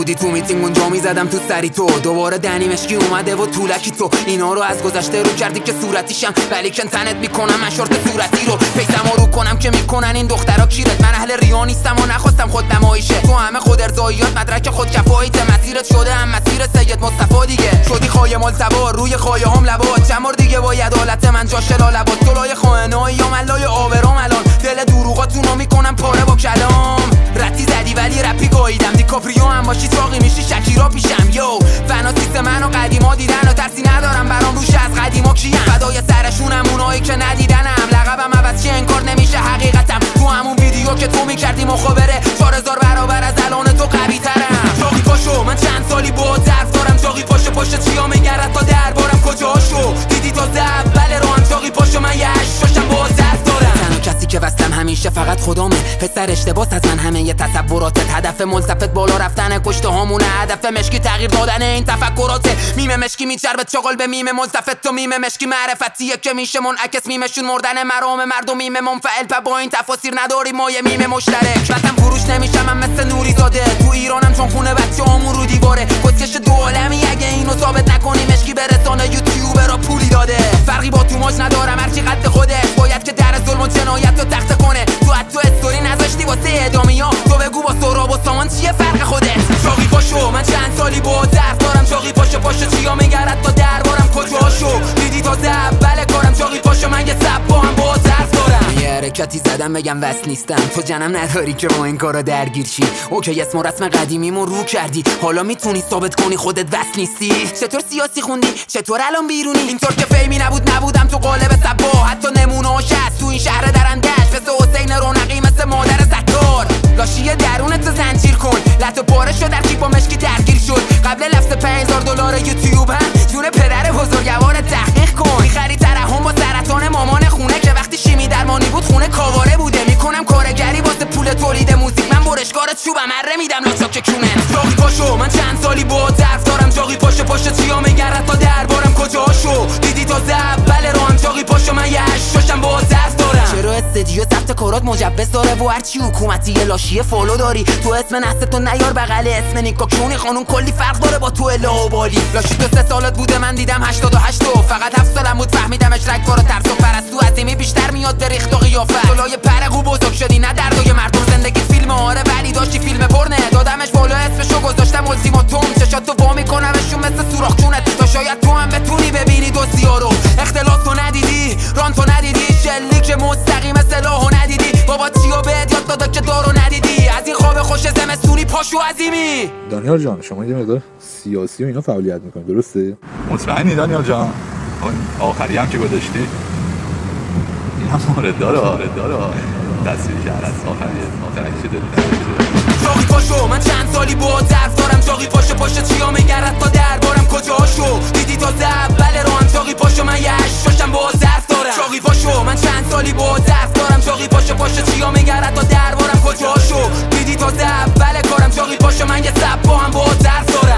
بودی تو میتینگ اونجا میزدم تو سری تو. دوباره دنی مشکی اومده و طولکی تو اینا رو از گذشته رو کردی که صورتیشم ولی کن تنت میکنم من شورت صورتی رو پیسم رو کنم که میکنن این دخترا کیرت. من اهل ریا نیستم و نخواستم خود نمایشه تو همه خود ارضاییات مدرک خود کفایت مسیرت شده هم مسیر سید مصطفی دیگه شدی خایه ملتبا روی خایه هم لبات چند بار دیگه با عدالت من جاش لالبات طلای خائنای یا ملای آورام الان دل دروغاتونو میکنم پاره با کلام رتی زدی ولی رپی گاییدم دیکاپریو هم باشی چاقی میشی شکیرا پیشم یو فناسیست منو قدیما دیدن و ترسی ندارم برام روش از قدیما کیم فدای سرشونم اونایی که ندیدنم لقبم عوض چه انکار نمیشه حقیقتم تو همون ویدیو که تو میکردی مخابره 4000 برابر از الان تو قوی ترم چاقی پاشو من چند سالی با ظرف دارم چاقی پاشو پاشو چیا میگرد تا دربارم کجاشو دیدی تا اول رو هم چاقی پاشو من یه هشتاشم با ظرف دارم تنها کسی که وصلم همیشه فقط خودمه پسر اشتباس از من همه یه تصوراتت هدف ملتفت بالا رفتن کشته هامونه هدف مشکی تغییر دادن این تفکراته میم مشکی میچربت چاقل به میم ملتفت تو میم مشکی معرفتیه که میشه منعکس میمشون مردن مرام مردم میم منفعل پا با این تفاسیر نداری ما یه میم مشترک وطن فروش نمیشم من مثل نوری زاده تو ایرانم چون خونه بچه‌هامون رو دیواره کسکش دو عالمی اگه اینو ثابت نکنی مشکی برسانه یوتیوب را پولی داده فرقی با تو ماج ندارم هرچی قد خودت باید که در ظلم و جنایت رو تخته کنه تو استوری نذاشتی واسه ادامیا تو بگو با سهراب و سامان چیه فرق خودت چاقی پاشو من چند سالی با ظرف دارم چاقی پاشو پاشو چیا میگرد تا دربارم کجاشو دیدی تا اول کارم چاقی پاشو من یه سب با هم با ظرف دارم یه حرکتی زدم بگم وصل نیستم تو جنم نداری که با این کارا درگیر چی اوکی اسم و رسم قدیمیمو رو کردی حالا میتونی ثابت کنی خودت وصل نیستی چطور سیاسی خوندی چطور الان بیرونی اینطور که فیمی نبودم تو قالب سبا حتی نمونه‌اش هست تو این شهر درندش مثل حسین رونقی مثل مادر ستار لاشی درونت زنجیر کن لطو پاره شد در کیپ با مشکی درگیر شد قبل لفظ $5000 یوتیوب هم جون پدر بزرگوار تحقیق کن میخری ترحم با سرطان مامان خونه که وقتی شیمی درمانی بود خونه کاواره بوده میکنم کارگری واسه پول تولید موزیک من برشکار چوبم اره میدم لاچاک کونت چاقی پاشو من چند سالی با ظرف دارم چاقی پاشو پاشو چیا میگرد تا دربارم کجاشو دیدی تا اول رو هم چاقی پاشو من یه هشتاشم با ظرف دارم چرا استدیو ثبت کارات مجوز داره و هرچی حکومتی یه لاشی فالو داری تو اسم نستو نیار بغل اسم نیکا کونی خانون کلی فرق داره با تو اله و بالی لاشی تو 3 سالت بوده من دیدم 88 فقط 7 سالم بود فهمیدمش رگبار و ترس و پرستو عظیمی بیشتر میاد به ریخت و قیافت جلوی پرقو بزرگ شدی نه دردای مردم زندگی فیلم آره ولی داشتی فیلم پرنه دادمش بالا اسمشو گذاشتم التیماتوم چشات تو وا میکنمشون مثل سوراخ جونت تا شاید تو هم بتونی ببینی دوستیا رو اختلاس تو ندیدی ران تو ندیدی شلیک مستقیم سلاحو ندیدی بابا چیو بهت یاد داده که دارو ندیدی از این خواب خوش زمستونی پاشو عظیمی دانیال جان شما یه مقدار سیاسی و اینا فعالیت میکنید درسته؟ مطمئنی دانیال جان؟ آخری هم که گذاشتی این هم مورد داره تصویری که از آخری چه داری چاقی پاشو من چند سالی با ظرف دارم چاقی پاشو پاشو چیا میگرد تا دربارم کجاشو دیدی تا اول رو هم چاقی پاشو من یه هشتاشم با ظرف دارم چاقی پاشو من چند سالی با ظرف دارم چاقی پاشو پاشو چیا میگرد تا دربارم کجاشو دیدی تا اول کارم چاقی پاشو من یه سب با هم با ظرف دارم